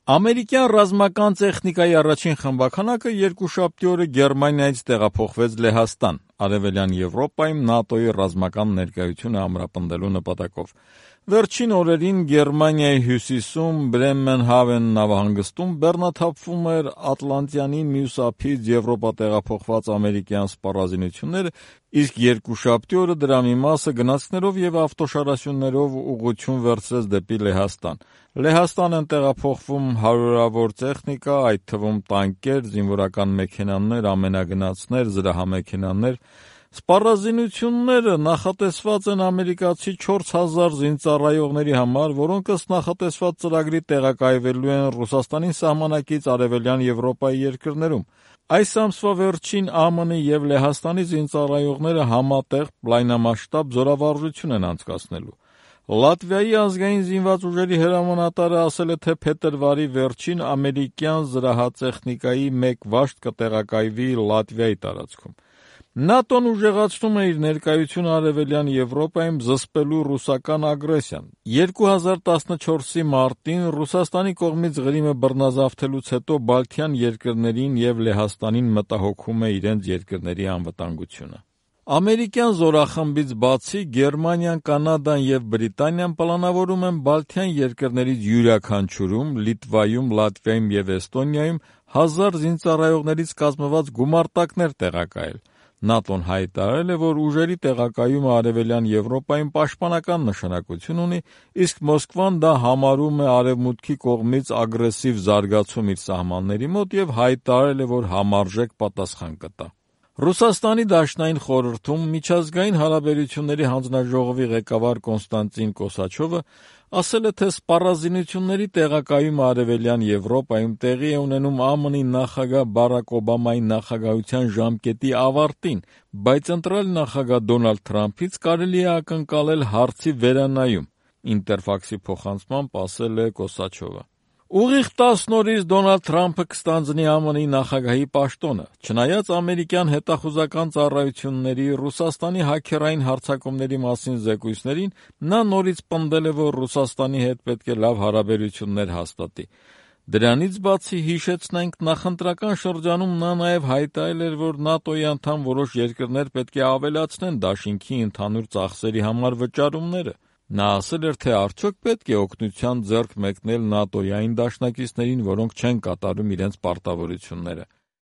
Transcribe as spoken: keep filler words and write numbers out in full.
Ամերիկյան ռազմական տեխնիկայի առաջին խմբաքանակը երկուշաբթի օրը Գերմանիայից տեղափոխվեց Լեհաստան, Արևելյան Եվրոպայում ՆԱՏՕ-ի ռազմական ներկայությունը ամրապնդելու նպատակով։ Վերջին օրերին Գերմանիայի հյուսիսում Բրեմենհավեն նավահանգստում բեռնաթափվում էր Ատլանտյանի մյուս ափից Եվրոպա տեղափոխված ամերիկյան սպառազինությունները, իսկ երկուշաբթի օրը դրա մի մասը գնացքներով և ավտոշարասյուններով ուղղություն վերցրեց դեպի Լեհաստան։ Լեհաստան են տեղափոխվում հարյուրավոր տեխնիկա, այդ թվում տանկեր, զինվորական մեքենաներ, ամենագնացներ, զրահամեքենաներ։ Սպառազինությունները նախատեսված են ամերիկացի չորս հազար զինծառայողների համար, որոնք ըստ նախատեսված ծրագրի տեղակայվելու են Ռուսաստանի սահմանակից Արևելյան Եվրոպայի երկրներում։ Այս ամսվա վերջին ԱՄՆ-ի և Լեհաստանի զինծառայողները համատեղ լայնամասշտաբ զորավարժություն են անցկացնելու։ Լատվիայի ազգային զինված ուժերի հրամանատարը ասել է, թե փետրվարի վերջին ամերիկյան զրահատեխնիկայի մեկ վաշտ կտեղակայվի Լատվիայի տարածքում։ ՆԱՏՕ-ն ուժեղացնում է իր ներկայությունը Արևելյան Եվրոպայում զսպելու ռուսական ագրեսիան։ երկու հազար տասնչորսի մարտին Ռուսաստանի կողմից Ղրիմը բռնազավթելուց հետո Բալթյան երկրներին և Լեհաստանին մտահոգում է իրենց երկրների անվտանգությունը։ Ամերիկյան զորախմբից բացի Գերմանիան, Կանադան և Բրիտանիան պլանավորում են Բալթյան երկրներից յուրաքանչյուրում, Լիտվայում, Լատվիայում և Էստոնիայում հազար զինծառայողներից կազմված գումարտակներ տեղակայել։ ՆԱՏՕ-ն հայտարարել է, որ ուժերի տեղակայումը Արևելյան Եվրոպայում պաշտպանական նշանակություն ունի, իսկ Մոսկվան դա համարում է Արևմուտքի կողմից ագրեսիվ զարգացում իր սահմանների մոտ և հայտարարել է, որ համարժեք պատասխան կտա։ Ռուսաստանի Դաշնային խորհրդում միջազգային հարաբերությունների հանձնաժողովի ղեկավար Կոնստանտին Կոսաչովը ասել է, թե սպառազինությունների տեղակայումը Արևելյան Եվրոպայում տեղի է ունենում ԱՄՆ-ի նախագահ Բարաք Օբամայի նախագահության ժամկետի ավարտին, բայց ընտրյալ նախագահ Դոնալդ Թրամփից կարելի է ակնկալել հարցի վերանայում, Ինտերֆաքսի փոխանցմամբ ասել է Կոսաչովը։ Ուղիղ տասն օրից Դոնալդ Թրամփը կստանձնի ԱՄՆ-ի նախագահի պաշտոնը։ Չնայած ամերիկյան հետախուզական ծառայությունների Ռուսաստանի հաքերային հարձակումների մասին զեկույցներին, նա նորից պնդել է, որ Ռուսաստանի հետ պետք է լավ հարաբերություններ հաստատի։ Դրանից բացի հիշեցնենք, նախընտրական շրջանում նա նաև հայտարարել էր, որ ՆԱՏՕ-ի անդամ որոշ երկրներ պետք է ավելացնեն դաշինքի ընդհանուր ծախսերի համար վճարումները։ Նա ասել էր, թե արդյոք պետք է օգնության ձեռք մեկնել ՆԱՏՕ-ի այն դաշնակիցներին, որոնք չեն կատարում իրենց պարտավորությունները։